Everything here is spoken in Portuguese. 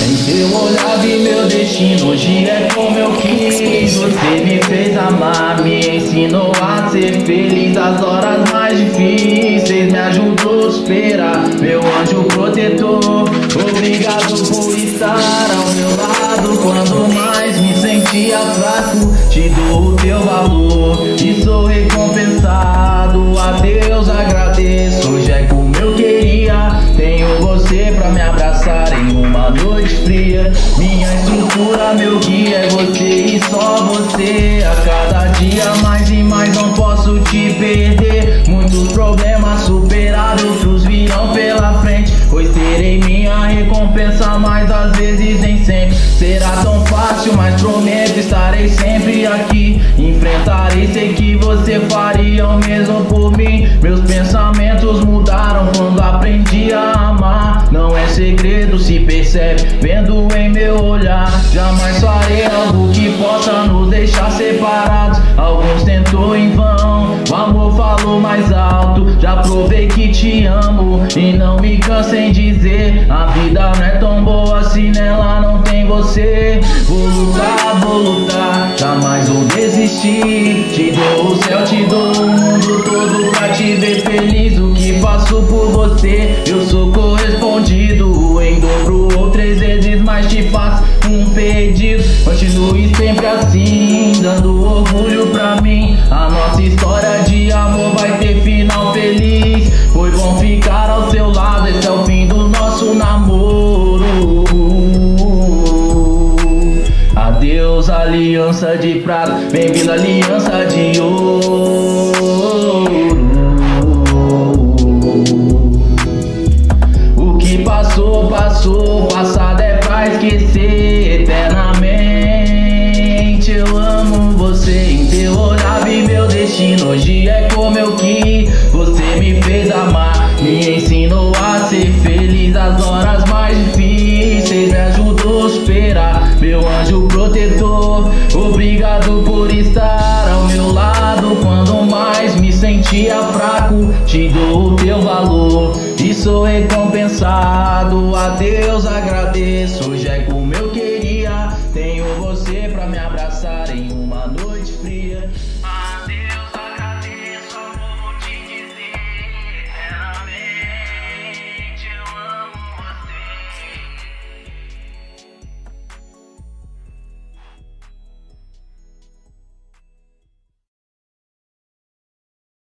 Em teu olhar vi meu destino, hoje é como eu quis. Você me fez amar, me ensinou a ser feliz. As horas mais difíceis me ajudou a superar. Meu anjo protetor, obrigado por estar ao meu lado. Quando mais me sentia fraco, te dou o teu valor e sou recompensado. A Deus agradeço, hoje é como eu queria. Tenho você pra me abraçar em uma noite fria. Minha estrutura, meu guia é você e só você. A cada dia mais e mais não posso te perder. Muitos problemas superados, outros virão pela frente, pois terei minha recompensa, mas às vezes nem sempre será tão fácil, mas prometo estarei sempre aqui. Enfrentarei, sei que você faria o mesmo por mim. Meus pensamentos mudaram quando aprendi a amar. Não é segredo, se percebe vendo em meu olhar. Jamais farei algo que possa nos deixar separados. Alguns tentou em vão, o amor falou mais alto. Já provei que te amo e não me canso em dizer: a vida não é tão boa se nela não tem você. Vou lutar, jamais vou desistir. Te dou o céu, te dou o mundo todo pra te ver feliz. O que faço por você, eu sou correspondido em dobro ou 3 vezes mais. Te faço um pedido, continue sempre assim, dando orgulho pra mim. A nossa história de amor vai ter final feliz. Foi bom ficar ao seu lado, esse é o fim do nosso namoro. Adeus, aliança de prata, bem-vinda aliança de ouro. O que passou, passou, passado é pra esquecer eternamente. Eu amo você, em teu olhar vi meu destino, hoje é como eu quis. Você me fez amar, me ensinou a ser feliz. As horas mais difíceis me ajudou a superar. Meu anjo protetor, obrigado por estar ao meu lado. Quando mais me sentia fraco, te dou o teu valor e sou recompensado. A Deus agradeço, hoje é como eu queria. Tenho você pra me abraçar em uma noite fria.